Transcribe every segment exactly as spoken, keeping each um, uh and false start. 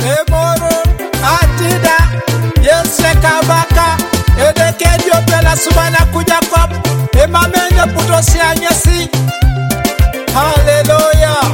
Emoro atida yese kabaka edekedio pela subana kuja kop emamenye putosi anyesi. Hallelujah.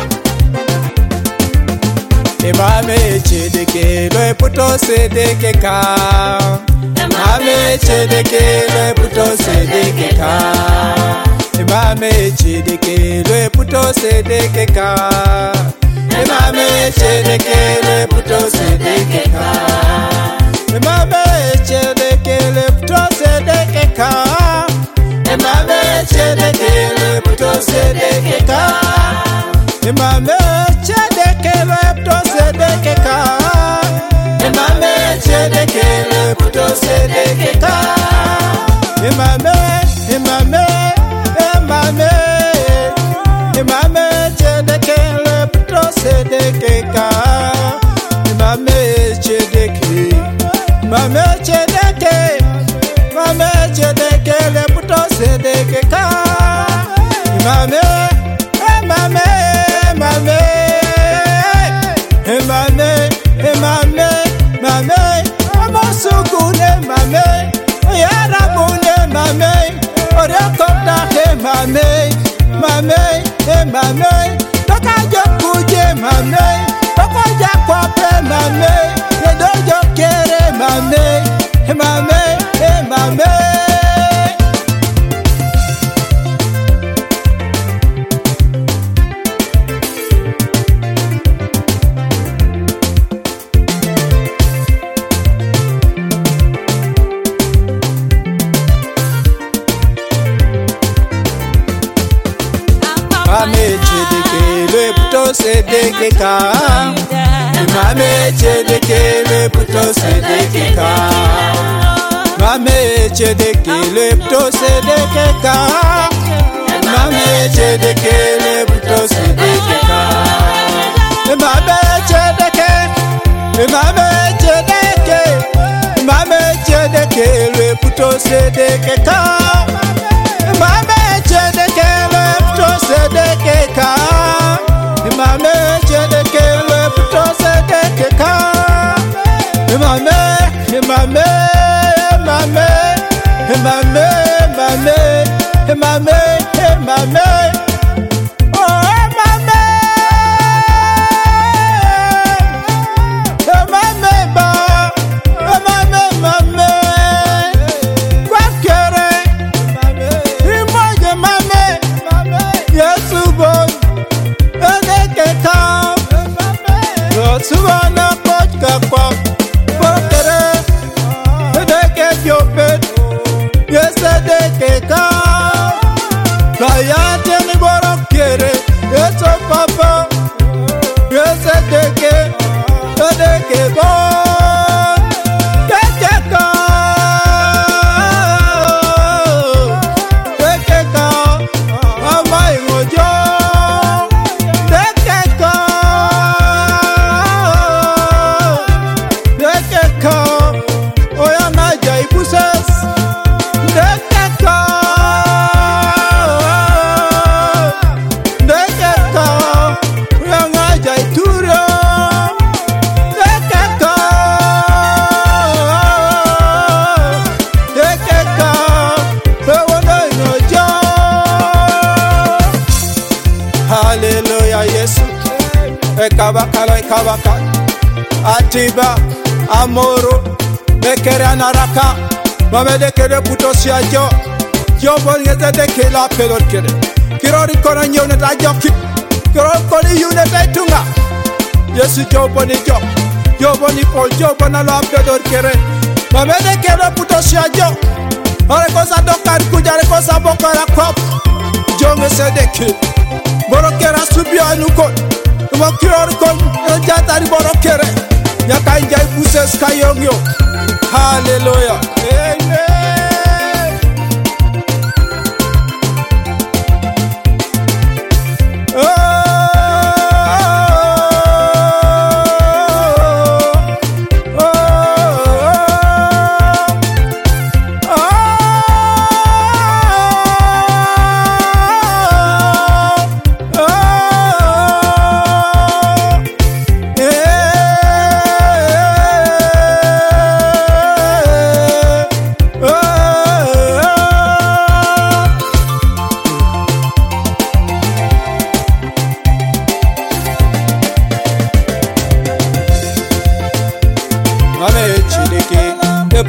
Emame chedeke lo putosi dekeka. Emame chedeke lo putosi dekeka. Emame chedeke lo putosi dekeka. Emame chedeke lo putosi dekeka. Emame chedeke lo putosi dekeka. Emame chedeke lo putosi dekeka. Emame chedeke lo putosi dekeka. Emame chedeke lo putosi dekeka. Emame, emame, emame, emame chedeke lo putosi dekeka. Emame chedeke, emame chedeke, emame chedeke lo putosi dekeka. Emame, emame, emame, emame, emame, emame, amasukune mame, yarabune mame, orekota he mame, mame, emame, takajokuje mame, takajakwape mame, yedojokere mame, emame, emame. Mame chedeke le putosi dekeka. Mame chedeke le putosi dekeka. Mame chedeke le putosi dekeka. Mame chedeke le putosi dekeka. Mame chedeke, mame chedeke, mame chedeke le putosi dekeka. Mame chedeke le putosi dekeka. Mame chedeke le putosi dekeka. Mame, mame, mame, mame, mame, mame, mame. Oh, mame. Mame ba, mame, mame. Kwakere. Imoje mame. Yesu bon. Edekeka. Yesu wana potka kwa. Kwakere. Edeke diopet. Yesu edekeka. Kayate ni borokere. Yesu papa. Yesu edeke. Edeke bon. Dekeka. Dekeka. Amai ngojo. Dekeka. Dekeka. Oya naja ibuses. Dekeka. Dekeka. Oya naja ituro. Dekeka. Dekeka. Ewono inojo. Hallelujah, Yesu. Ekabaka lo ekabaka. Atiba, amoro, mekere anaraka. Mamedekere putosi ajo. Yobo ngezedeke la pelorkere. Kirori kona nyone da joki. Kirori koni yune betunga. Yesu jobo ni jo. Yobo ni pol jobo na lo pelorkere. Mamedekere putosi ajo. Ore kosa dokari kujare kosa bokara kwap. Jonge sedeke. Borokera subi anukon. Mokirori kon jatari borokere. Nyakanja ibuses kayongyo. Hallelujah. Amen.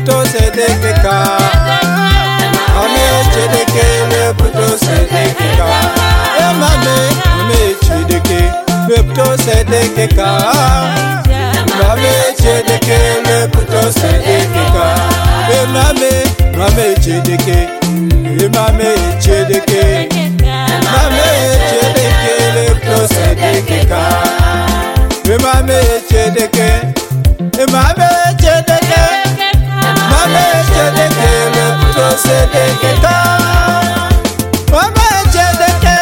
puto sedekeka. Mame chedeke le puto sedekeka. E mame, mame chedeke le puto sedekeka. Mame chedeke le puto sedekeka. E mame, mame chedeke, e mame chedeke. Mame chedeke le puto sedekeka. E mame chedeke, e mame chedeke. Mame chedeke le puto sedekeka. Mame chedeke.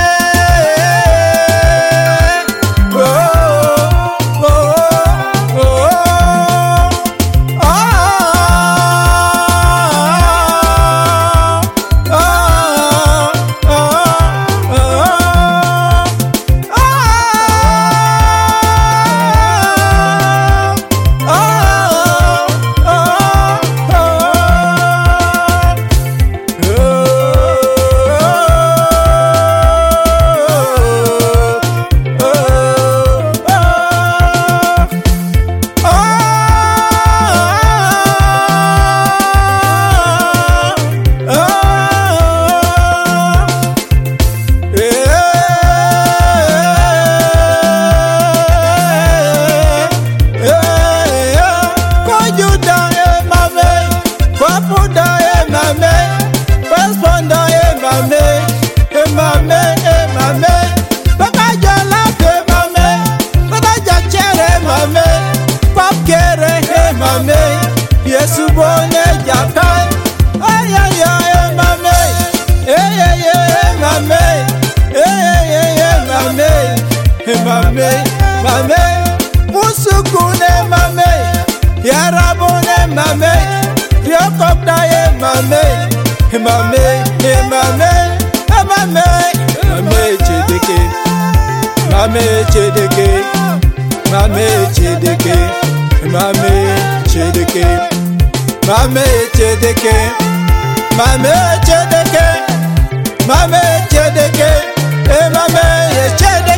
Yesu bonye jakai, ay ay ay mame, ay ay ay mame, ay ay ay mame, mame, mame, musukune mame, yarabune mame, yokopda ye mame, mame, mame, mame, mame chedeke, mame chedeke, mame chedeke, mame chedeke. Mame chedeke, mame chedeke, mame chedeke, e mame chedeke.